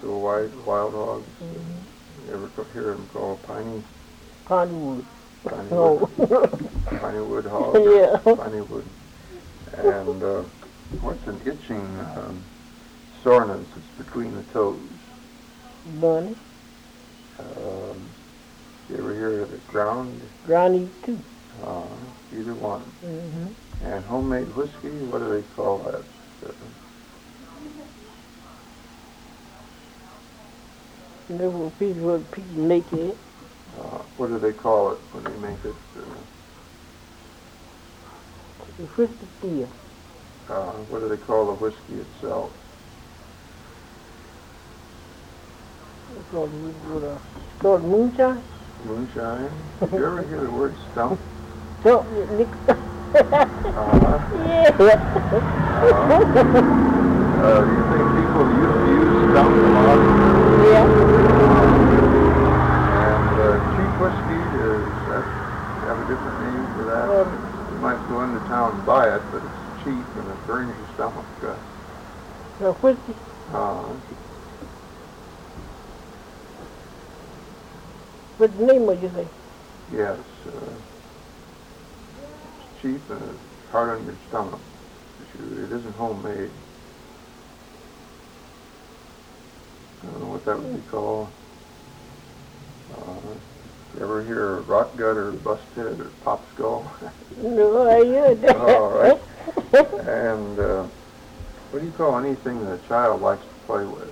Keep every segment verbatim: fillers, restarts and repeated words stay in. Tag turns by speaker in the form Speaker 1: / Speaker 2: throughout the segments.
Speaker 1: Little white wild hogs.
Speaker 2: Mm-hmm.
Speaker 1: You ever hear them called piney?
Speaker 2: Piney wood.
Speaker 1: Piney
Speaker 2: No.
Speaker 1: wood. Piney wood hog.
Speaker 2: Yeah.
Speaker 1: Piney wood. And uh, what's an itching um, soreness that's between the toes?
Speaker 2: Bunny.
Speaker 1: Um, you ever hear of the ground?
Speaker 2: Ground too.
Speaker 1: Uh, either one.
Speaker 2: Mm-hmm.
Speaker 1: And homemade whiskey, what do they call that? Uh,
Speaker 2: Little piece of people make it.
Speaker 1: uh, what do they call it when they make it? Uh,
Speaker 2: The whiskey steel.
Speaker 1: uh, what do they call the whiskey itself?
Speaker 2: It's called, it's called moonshine.
Speaker 1: Moonshine. Did you ever hear the word stump?
Speaker 2: So, uh-huh.
Speaker 1: Uh-huh.
Speaker 2: Yeah.
Speaker 1: Uh, uh, do you think people used to use stump a lot?
Speaker 2: Yeah.
Speaker 1: And uh, cheap whiskey, does that have a different name for that?
Speaker 2: Um,
Speaker 1: You might go into town and buy it, but it's cheap and it burns your stomach. Uh,
Speaker 2: The whiskey.
Speaker 1: uh,
Speaker 2: What's the name of you say?
Speaker 1: yes, uh, it's cheap and it's hard on your stomach. It isn't homemade. I don't know what that would be called. Uh, you ever hear of rot gut or bust head or pop skull?
Speaker 2: No, I heard that.
Speaker 1: All right. And uh, what do you call anything that a child likes to play with?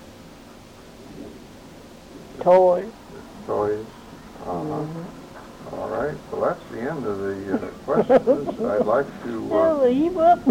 Speaker 2: Toy.
Speaker 1: Toys? Uh-huh.
Speaker 2: Mm-hmm.
Speaker 1: All right. Well, that's the end of the uh, questions. I'd like to... Uh,
Speaker 2: Oh, heap up.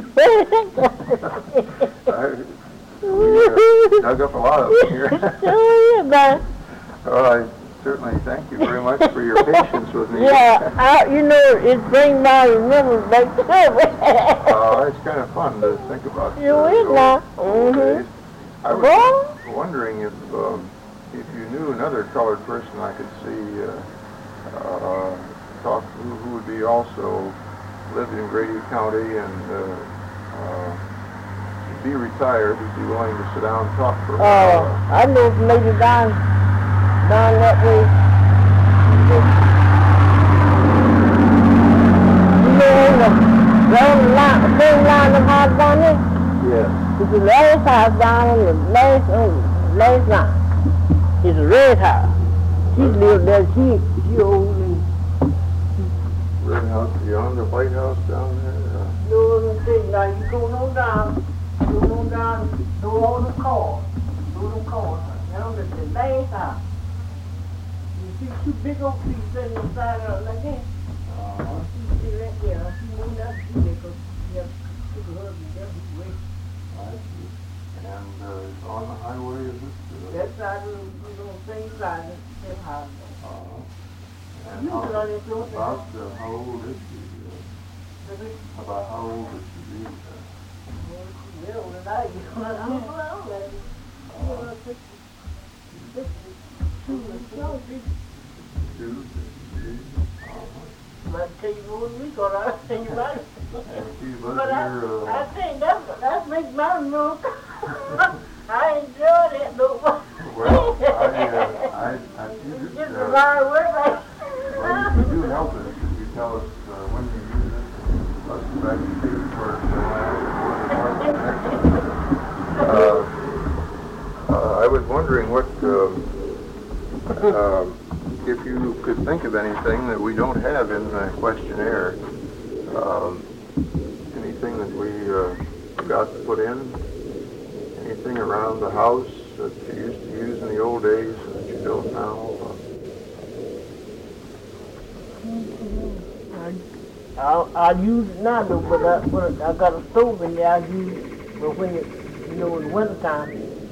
Speaker 1: I, we uh, dug up a lot of them here.
Speaker 2: Oh, yeah, man.
Speaker 1: Well, I certainly thank you very much for your patience with me.
Speaker 2: Yeah, I, you know, it brings my remembrance back to it.
Speaker 1: Uh, it's kind of fun to think about.
Speaker 2: You
Speaker 1: uh,
Speaker 2: is
Speaker 1: the
Speaker 2: now.
Speaker 1: old
Speaker 2: Mhm.
Speaker 1: days. I was
Speaker 2: Well?
Speaker 1: wondering if um, if you knew another colored person I could see uh, uh, talk who, who would be also lived in Grady County and uh, uh, be retired, would be willing to sit down and talk for a
Speaker 2: Oh,
Speaker 1: while.
Speaker 2: I know maybe down, down that way. You know, the round line, the same line of house down there?
Speaker 1: Yes.
Speaker 2: It's the last house down on the last, on the last line. It's a red house. She lived there, she, she old and...
Speaker 1: Red house beyond the White House down there. Uh,
Speaker 2: No, I'm saying, now you go on down, go on down, go on the car, go on the car. Now that's the last house. You see two big old trees sitting on the side of it like that?
Speaker 1: uh,
Speaker 2: You see that there, she moved out to see that because she had took her husband there, he went.
Speaker 1: I see. And uh, on the highway, is it? Uh,
Speaker 2: That side of the, you know, same side, same house.
Speaker 1: uh, and
Speaker 2: You
Speaker 1: how,
Speaker 2: can only do it.
Speaker 1: about uh, how old is she? Uh, about how old is she? Uh,
Speaker 2: Yeah, well, I, you know, I don't know, I don't know. You know, sixty, sixty, two, no, sixty.
Speaker 1: two, three, uh,
Speaker 2: But tell you what we got, I'll tell you about it.
Speaker 1: and she lived
Speaker 2: But I,
Speaker 1: here, uh,
Speaker 2: I think that's, that makes my milk. I enjoyed it, though.
Speaker 1: well, I, uh, I, I, you
Speaker 2: It's
Speaker 1: just,
Speaker 2: just a
Speaker 1: uh,
Speaker 2: lot of work, like.
Speaker 1: well, you, you do help us if you tell us uh, when you use it, and us go back and pay for it, so I have to work hard uh, uh, I was wondering what, um, uh, if you could think of anything that we don't have in the questionnaire, um, anything that we uh, forgot to put in, anything around the house that you used to use in the old days that you don't now.
Speaker 2: I'll, I'll use it now, though, but I, but I got a stove in there, I'll use it, but when it, you know, in the wintertime,